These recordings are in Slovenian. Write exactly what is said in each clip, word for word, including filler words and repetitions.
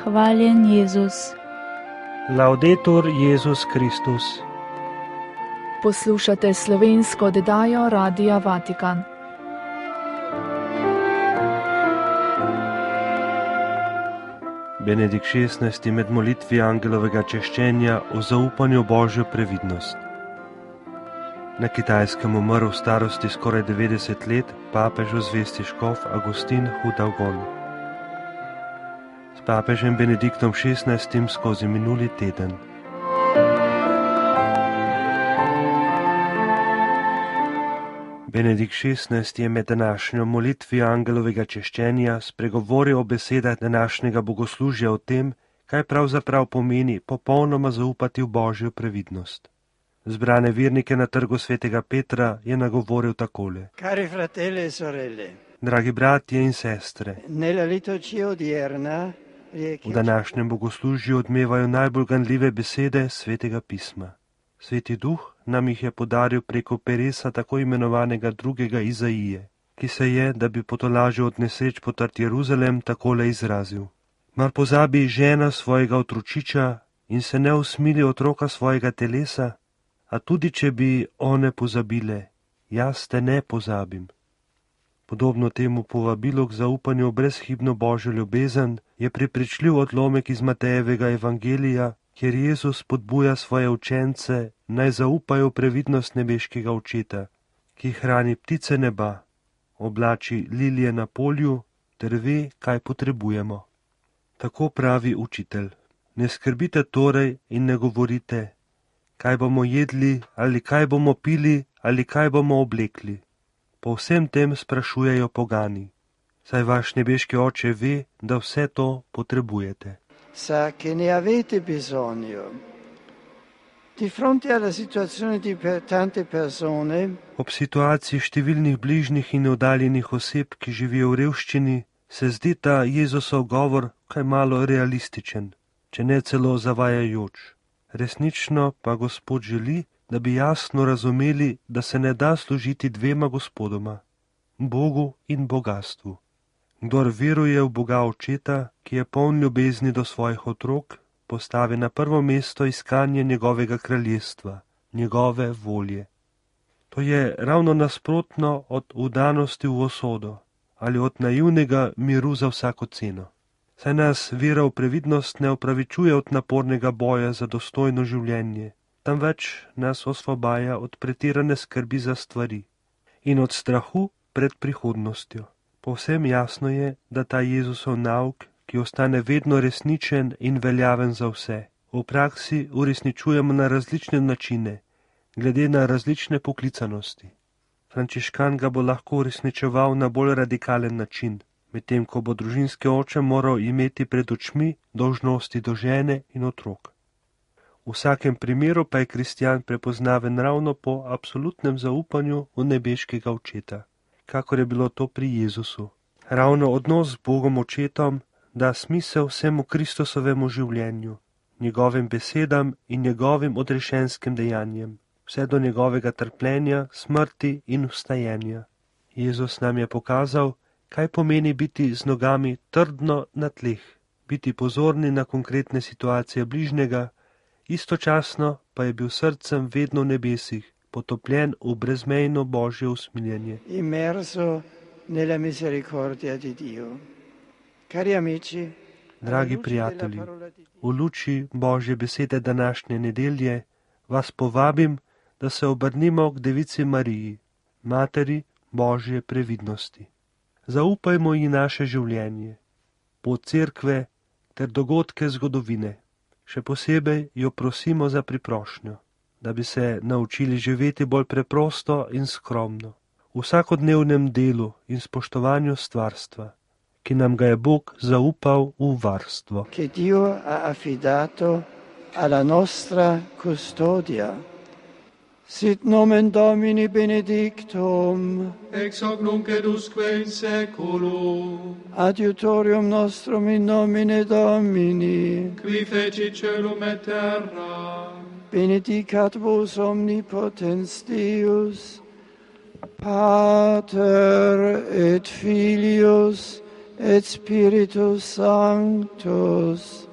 Hvaljen Jezus. Laudetur Jezus Kristus. Poslušate slovensko oddajo Radia Vatikan. Benedikt šestnajsti med molitvi angelovega češčenja o zaupanju Božjo previdnost. Na Kitajskem umrl v starosti skoraj devetdeset let papežu zvesti škof Agustin Hudagon. S papežem Benediktom šestnajstim skozi minuli teden. Benedikt šestnajsti je med današnjo molitvijo angelovega češčenja spregovoril o besedah današnjega bogoslužja o tem, kaj pravzaprav pomeni popolnoma zaupati v Božjo previdnost. Zbrane vernike na trgu svetega Petra je nagovoril takole. Cari fratelli e sorelle, Dragi bratje in sestre, nella liturgia odierna v današnjem bogoslužju odmevajo najbolj ganljive besede svetega pisma. Sveti duh nam jih je podaril preko peresa tako imenovanega drugega Izaije, ki se je, da bi potolažil od nesreč potrt Jeruzalem, takole izrazil. Mar pozabi žena svojega otročiča in se ne usmili otroka svojega telesa, a tudi če bi one pozabile, jaz te ne pozabim. Podobno temu povabilu k zaupanju v brezhibno Božjo ljubezen je prepričljiv odlomek iz Matejevega evangelija, kjer Jezus podbuja svoje učence, naj zaupajo v previdnost nebeškega očeta, ki hrani ptice neba, oblači lilije na polju ter ve, kaj potrebujemo. Tako pravi učitelj. Ne skrbite torej in ne govorite, kaj bomo jedli ali kaj bomo pili ali kaj bomo oblekli. Po vsem tem sprašujejo pogani, saj vaš nebeški oče ve, da vse to potrebujete. sa che ne avete bisogno. Di fronte alla situazione di per tante persone, Ob situaciji številnih bližnjih in oddaljenih oseb, ki živijo v revščini, se zdi ta Jezusov govor kaj malo realističen, če ne celo zavajajoč. Resnično pa Gospod želi, da bi jasno razumeli, da se ne da služiti dvema gospodoma, Bogu in bogastvu. Kdor veruje v Boga Očeta, ki je poln ljubezni do svojih otrok, postavi na prvo mesto iskanje njegovega kraljestva, njegove volje. To je ravno nasprotno od vdanosti v usodo ali od naivnega miru za vsako ceno. Saj nas vera v previdnost ne opravičuje od napornega boja za dostojno življenje, temveč nas osvobaja od pretirane skrbi za stvari in od strahu pred prihodnostjo. Povsem jasno je, da ta Jezusov nauk, ki ostane vedno resničen in veljaven za vse, v praksi uresničujemo na različne načine, glede na različne poklicanosti. Frančiškan ga bo lahko uresničeval na bolj radikalen način, medtem ko bo družinski oče moral imeti pred očmi dolžnosti do žene in otrok. V vsakem primeru pa je kristjan prepoznaven ravno po absolutnem zaupanju v nebeškega očeta, kakor je bilo to pri Jezusu. Ravno odnos z Bogom Očetom da smisel vsemu Kristusovemu življenju, njegovim besedam in njegovim odrešenskim dejanjem, vse do njegovega trpljenja, smrti in vstajenja. Jezus nam je pokazal, kaj pomeni biti z nogami trdno na tleh, biti pozorni na konkretne situacije bližnjega, istočasno pa je bil srcem vedno v nebesih, potopljen v brezmejno Božje usmiljenje. immerso nella misericordia di Dio. Cari amici, Dragi prijatelji, v luči Božje besede današnje nedelje vas povabim, da se obrnimo k Devici Mariji, Materi Božje previdnosti. Zaupajmo ji naše življenje, pot cerkve ter dogodke zgodovine. Še posebej jo prosimo za priprošnjo, da bi se naučili živeti bolj preprosto in skromno, v vsakodnevnem delu in spoštovanju stvarstva, ki nam ga je Bog zaupal v varstvo. che Dio ha affidato alla nostra custodia. Sit nomen Domini benedictum, ex hoc nunc et usque in saeculum, adiutorium nostrum in nomine Domini, qui fecit caelum et terra, benedicat vos omnipotens Deus, Pater et Filius et Spiritus Sanctus.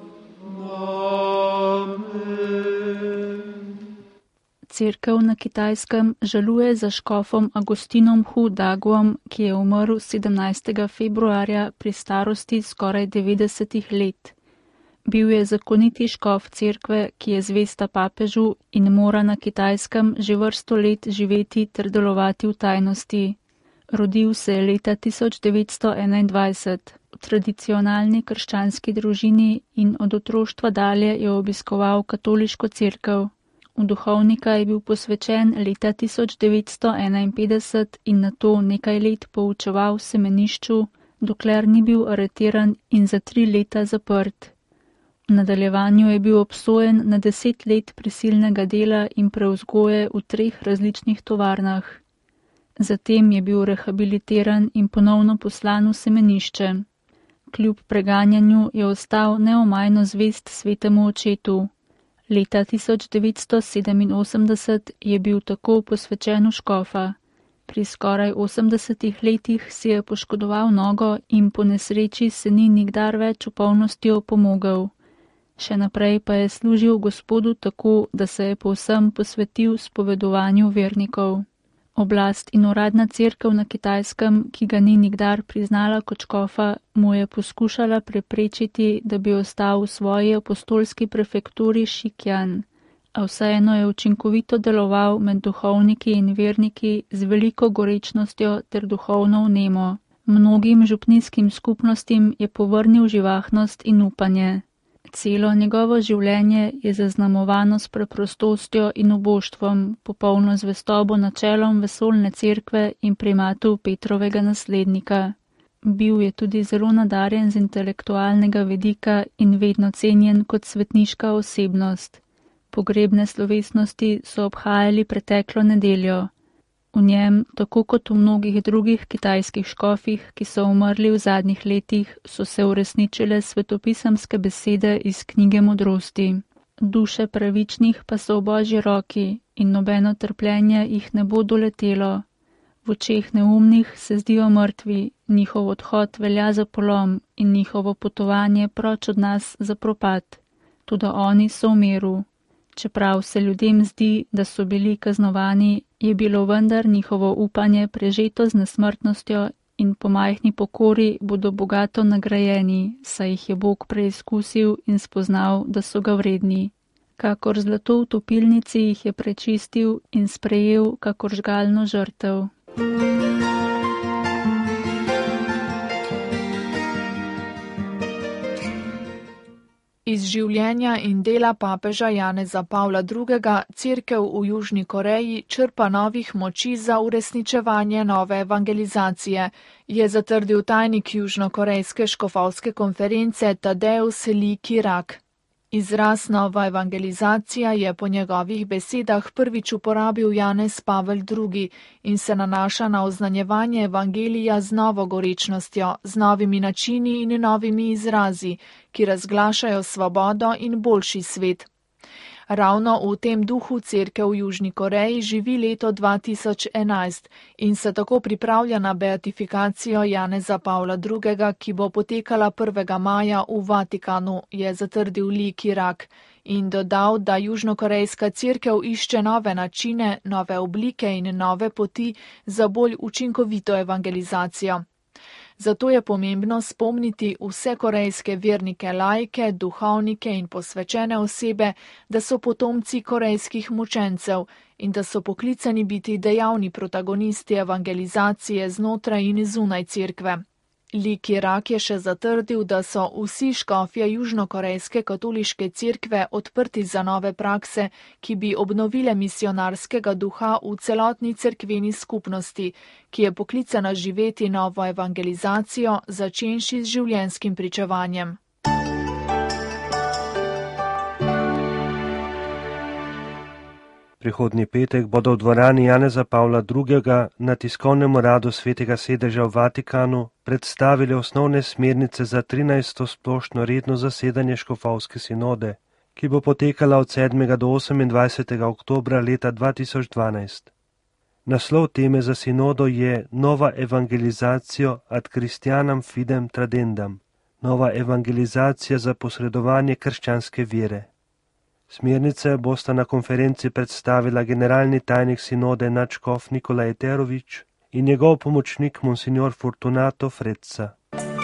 Cerkev na Kitajskem žaluje za škofom Agostinom Hu Daguom, ki je umrl sedemnajstega februarja pri starosti skoraj devetdesetih let. Bil je zakoniti škof cerkve, ki je zvesta papežu in mora na Kitajskem že vrsto let živeti ter delovati v tajnosti. Rodil se je leta tisoč devetsto enaindvajset v tradicionalni krščanski družini in od otroštva dalje je obiskoval katoliško cerkev. V duhovnika je bil posvečen leta tisoč devetsto enainpetdeset in nato nekaj let poučeval v semenišču, dokler ni bil aretiran in za tri leta zaprt. V nadaljevanju je bil obsojen na deset let prisilnega dela in prevzgoje v treh različnih tovarnah. Zatem je bil rehabilitiran in ponovno poslan v semenišče. Kljub preganjanju je ostal neomajno zvest svetemu očetu. Leta tisoč devetsto sedeminosemdeset je bil tako posvečen v škofa. Pri skoraj osemdesetih letih si je poškodoval nogo in po nesreči se ni nikdar več v polnosti opomogel. Še naprej pa je služil Gospodu tako, da se je povsem posvetil spovedovanju vernikov. Oblast in uradna cerkev na Kitajskem, ki ga ni nikdar priznala kot škofa, mu je poskušala preprečiti, da bi ostal v svoji apostolski prefekturi Šikjan, a vseeno je učinkovito deloval med duhovniki in verniki z veliko gorečnostjo ter duhovno vnemo. Mnogim župnijskim skupnostim je povrnil živahnost in upanje. Celo njegovo življenje je zaznamovano s preprostostjo in uboštvom, popolno zvestobo načelom vesoljne cerkve in primatu Petrovega naslednika. Bil je tudi zelo nadarjen z intelektualnega vidika in vedno cenjen kot svetniška osebnost. Pogrebne slovesnosti so obhajali preteklo nedeljo. V njem, tako kot v mnogih drugih kitajskih škofih, ki so umrli v zadnjih letih, so se uresničile svetopisemske besede iz knjige modrosti. Duše pravičnih pa so v Božji roki in nobeno trpljenje jih ne bo doletelo. V očeh neumnih se zdijo mrtvi, njihov odhod velja za polom in njihovo potovanje proč od nas za propad. Toda oni so v miru. Čeprav se ljudem zdi, da so bili kaznovani, je bilo vendar njihovo upanje prežeto z nesmrtnostjo in po majhni pokori bodo bogato nagrajeni, saj jih je Bog preizkusil in spoznal, da so ga vredni. Kakor zlato v topilnici jih je prečistil in sprejel kakor žgalno žrtev. Iz življenja in dela papeža Janeza Pavla drugega cerkev v Južni Koreji črpa novih moči za uresničevanje nove evangelizacije, je zatrdil tajnik Južnokorejske škofovske konference Tadeus Lee Kirak. Izraz nova evangelizacija je po njegovih besedah prvič uporabil Janez Pavel drugi in se nanaša na oznanjevanje evangelija z novo gorečnostjo, z novimi načini in novimi izrazi, ki razglašajo svobodo in boljši svet. Ravno v tem duhu cerkev v Južni Koreji živi leto dva tisoč enajst in se tako pripravlja na beatifikacijo Janeza Pavla drugega, ki bo potekala prvega maja v Vatikanu, je zatrdil Lee Kirak in dodal, da južnokorejska cerkev išče nove načine, nove oblike in nove poti za bolj učinkovito evangelizacijo. Zato je pomembno spomniti vse korejske vernike laike, duhovnike in posvečene osebe, da so potomci korejskih mučencev in da so poklicani biti dejavni protagonisti evangelizacije znotraj in zunaj cerkve. Lee Kirak je še zatrdil, da so vsi škofje južnokorejske katoliške cerkve odprti za nove prakse, ki bi obnovile misionarskega duha v celotni cerkveni skupnosti, ki je poklicana živeti novo evangelizacijo, začenši z življenjskim pričevanjem. Prihodnji petek bodo v dvorani Janeza Pavla drugega na tiskovnem uradu Svetega sedeža v Vatikanu predstavili osnovne smernice za trinajsto splošno redno zasedanje škofovske sinode, ki bo potekala od sedmega do osemindvajsetega oktobra leta dva tisoč dvanajst. Naslov teme za sinodo je Nova evangelizacija ad Christianam fidem tradendam, nova evangelizacija za posredovanje krščanske vere. Smernice bosta na konferenci predstavila generalni tajnik sinode nadškof Nikolaj Terovič in njegov pomočnik monsignor Fortunato Frezza.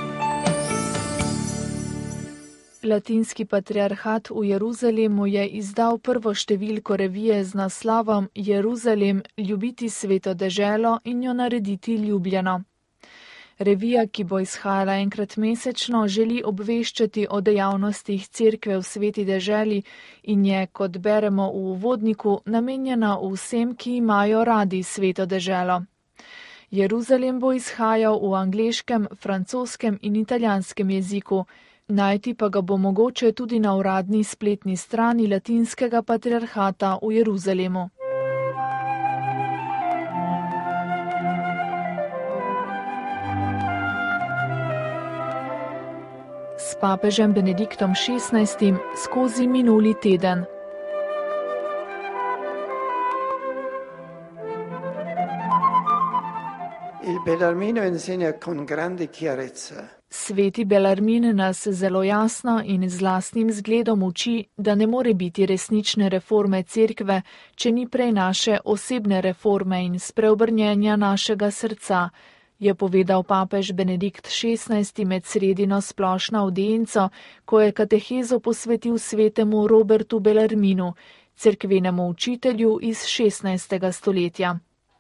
Latinski patriarhat v Jeruzalemu je izdal prvo številko revije z naslovom Jeruzalem, ljubiti sveto deželo in jo narediti ljubljeno. Revija, ki bo izhajala enkrat mesečno, želi obveščati o dejavnostih cerkve v sveti deželi in je, kot beremo v uvodniku, namenjena vsem, ki imajo radi sveto deželo. Jeruzalem bo izhajal v angleškem, francoskem in italijanskem jeziku, najti pa ga bo mogoče tudi na uradni spletni strani Latinskega patriarhata v Jeruzalemu. S papežem Benediktom šestnajstim skozi minuli teden. Il Bellarmino insegna con grande chiarezza. Sveti Belarmin nas zelo jasno in z lastnim zgledom uči, da ne more biti resnične reforme cerkve, če ni prej naše osebne reforme in spreobrnjenja našega srca, je povedal papež Benedikt šestnajsti med sredino splošno avdienco, ko je katehezo posvetil svetemu Robertu Belarminu, cerkvenemu učitelju iz šestnajstega stoletja.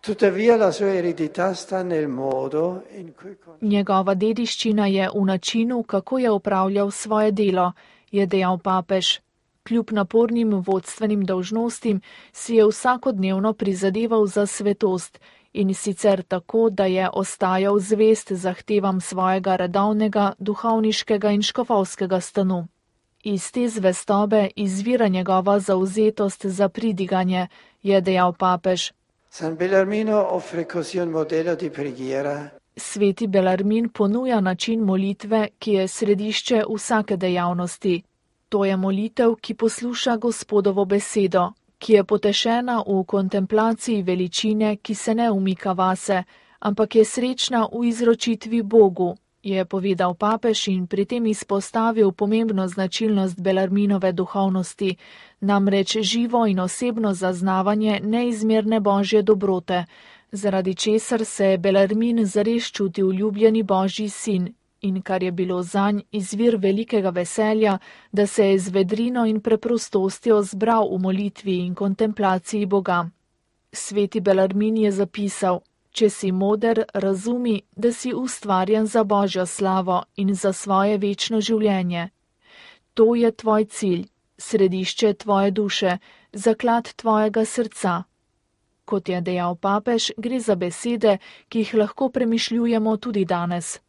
Njegova dediščina je v načinu, kako je opravljal svoje delo, je dejal papež. Kljub napornim vodstvenim dolžnostim si je vsakodnevno prizadeval za svetost in sicer tako, da je ostajal zvest zahtevam svojega redovnega, duhovniškega in škofovskega stanu. Iz te zvestobe izvira njegova zavzetost za pridiganje, je dejal papež. San Bellarmino offre così un modello di preghiera. Sveti Belarmin ponuja način molitve, ki je središče vsake dejavnosti. To je molitev, ki posluša Gospodovo besedo, ki je potešena v kontemplaciji veličine, ki se ne umika vase, ampak je srečna v izročitvi Bogu, je povedal papež in pri tem izpostavil pomembno značilnost Belarminove duhovnosti, namreč živo in osebno zaznavanje neizmerne božje dobrote, zaradi česar se je Belarmin zares čutil ljubljeni božji sin in kar je bilo zanj izvir velikega veselja, da se je z vedrino in preprostostjo zbral v molitvi in kontemplaciji Boga. Sveti Belarmin je zapisal: Če si moder, razumi, da si ustvarjen za božjo slavo in za svoje večno življenje. To je tvoj cilj, središče tvoje duše, zaklad tvojega srca. Kot je dejal papež, gre za besede, ki jih lahko premišljujemo tudi danes.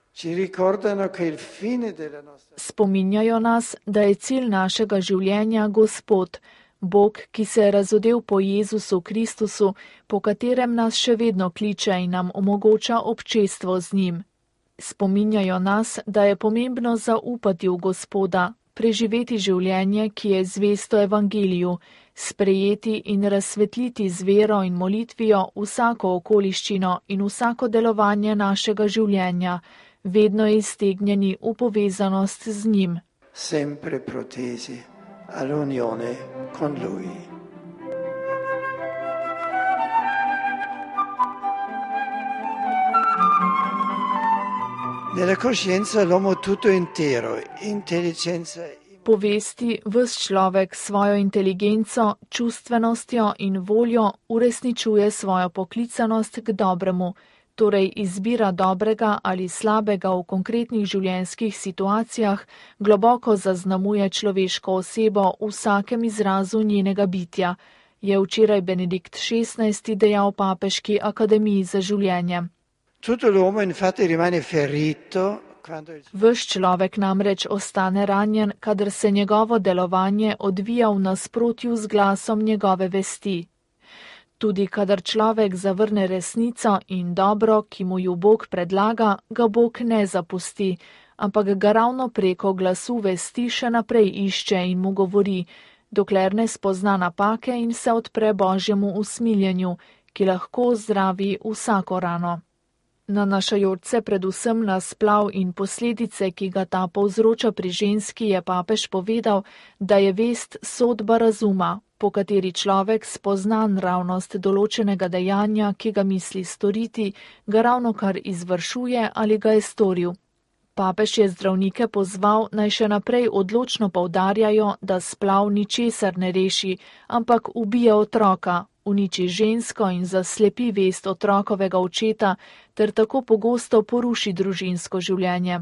Spominjajo nas, da je cilj našega življenja Gospod, Bog, ki se je razodel po Jezusu Kristusu, po katerem nas še vedno kliče in nam omogoča občestvo z njim. Spominjajo nas, da je pomembno zaupati v Gospoda, preživeti življenje, ki je zvesto evangeliju, sprejeti in razsvetliti z vero in molitvijo vsako okoliščino in vsako delovanje našega življenja, vedno iztegnjeni v povezanost z njim. Sempre protesi all'unione con lui. Nella coscienza l'uomo tutto intero, intelligenza. Povesti ves človek svojo inteligenco, čustvenostjo in voljo uresničuje svojo poklicanost k dobremu, torej izbira dobrega ali slabega v konkretnih življenjskih situacijah, globoko zaznamuje človeško osebo v vsakem izrazu njenega bitja, je včeraj Benedikt šestnajsti dejal Papeški akademiji za življenje. Ves človek namreč ostane ranjen, kadar se njegovo delovanje odvija v nasprotju z glasom njegove vesti. Tudi kadar človek zavrne resnico in dobro, ki mu ju Bog predlaga, ga Bog ne zapusti, ampak ga ravno preko glasu vesti še naprej išče in mu govori, dokler ne spozna napake in se odpre Božjemu usmiljenju, ki lahko zdravi vsako rano. Nanašajoč se predvsem na splav in posledice, ki ga ta povzroča pri ženski, je papež povedal, da je vest sodba razuma, po kateri človek spozna naravnost določenega dejanja, ki ga misli storiti, ga ravnokar izvršuje ali ga je storil. Papež je zdravnike pozval, naj še naprej odločno poudarjajo, da splav ničesar ne reši, ampak ubije otroka, uniči žensko in zaslepi vest otrokovega očeta, ter tako pogosto poruši družinsko življenje.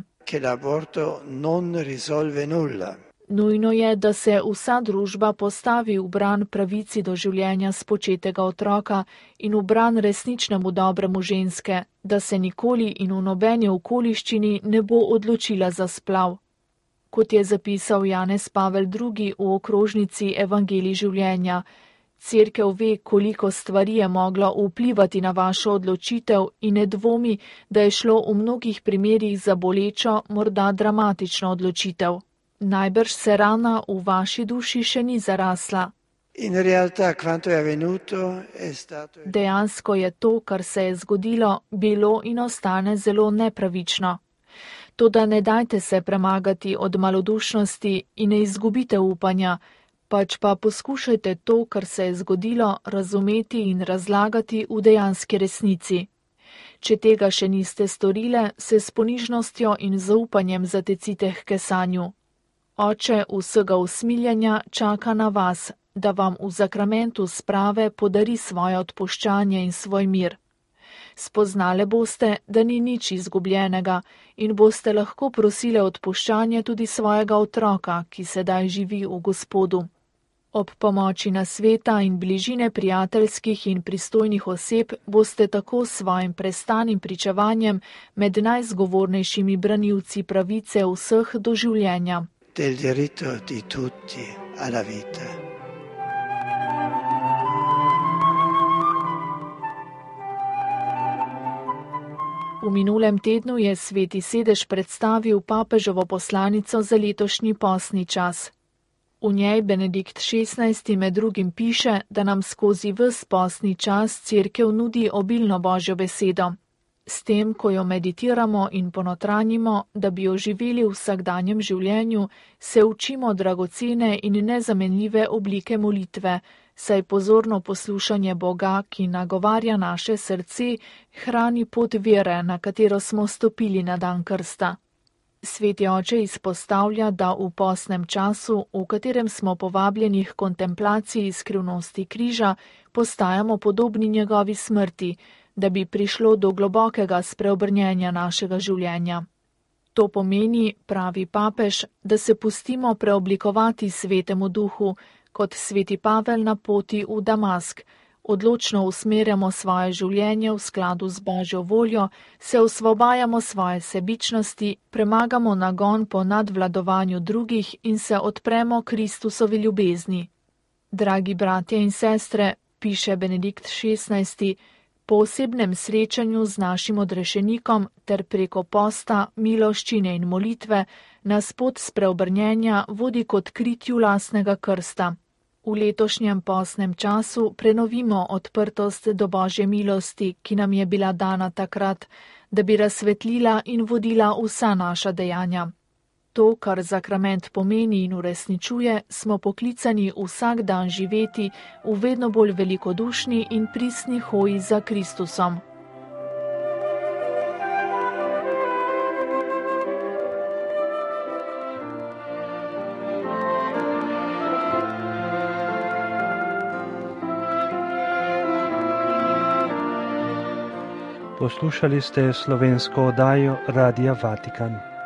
Nujno je, da se vsa družba postavi v bran pravici do življenja spočetega otroka in v bran resničnemu dobremu ženske, da se nikoli in v nobeni okoliščini ne bo odločila za splav. Kot je zapisal Janez Pavel drugi v okrožnici Evangelij življenja, Cerkev ve, koliko stvari je moglo vplivati na vašo odločitev in ne dvomi, da je šlo v mnogih primerih za bolečo, morda dramatično odločitev. Najbrž se rana v vaši duši še ni zarasla. Dejansko je to, kar se je zgodilo, bilo in ostane zelo nepravično. Toda ne dajte se premagati od malodušnosti in ne izgubite upanja, pač pa poskušajte to, kar se je zgodilo, razumeti in razlagati v dejanski resnici. Če tega še niste storile, se s ponižnostjo in zaupanjem zatecite h kesanju. Oče vsega usmiljenja čaka na vas, da vam v zakramentu sprave podari svoje odpuščanje in svoj mir. Spoznale boste, da ni nič izgubljenega in boste lahko prosile odpuščanje tudi svojega otroka, ki sedaj živi v Gospodu. Ob pomoči nasveta in bližine prijateljskih in pristojnih oseb boste tako s svojim prestanim pričevanjem med najzgovornejšimi branilci pravice vseh do življenja. Del diritto di tutti alla vita. V minulem tednu je Sveti sedež predstavil papeževo poslanico za letošnji postni čas. V njej Benedikt šestnajsti med drugim piše, da nam skozi ves postni čas Cerkev nudi obilno Božjo besedo. S tem, ko jo meditiramo in ponotranjimo, da bi jo živeli v vsakdanjem življenju, se učimo dragocene in nezamenljive oblike molitve, saj pozorno poslušanje Boga, ki nagovarja naše srce, hrani pot vere, na katero smo stopili na dan krsta. Sveti oče izpostavlja, da v postnem času, v katerem smo povabljeni k kontemplaciji skrivnosti križa, postajamo podobni njegovi smrti, da bi prišlo do globokega spreobrnjenja našega življenja. To pomeni, pravi papež, da se pustimo preoblikovati Svetemu Duhu, kot sveti Pavel na poti v Damask, odločno usmerjamo svoje življenje v skladu z Božjo voljo, se osvobajamo svoje sebičnosti, premagamo nagon po nadvladovanju drugih in se odpremo Kristusovi ljubezni. Dragi bratje in sestre, piše Benedikt šestnajsti, po osebnem srečanju z našim odrešenikom ter preko posta, miloščine in molitve nas pot spreobrnjenja vodi k odkritju lastnega krsta. V letošnjem postnem času prenovimo odprtost do Božje milosti, ki nam je bila dana takrat, da bi razsvetlila in vodila vsa naša dejanja. To, kar zakrament pomeni in uresničuje, smo poklicani vsak dan živeti v vedno bolj velikodušni in pristni hoji za Kristusom. Poslušali ste slovensko oddajo Radia Vatikan.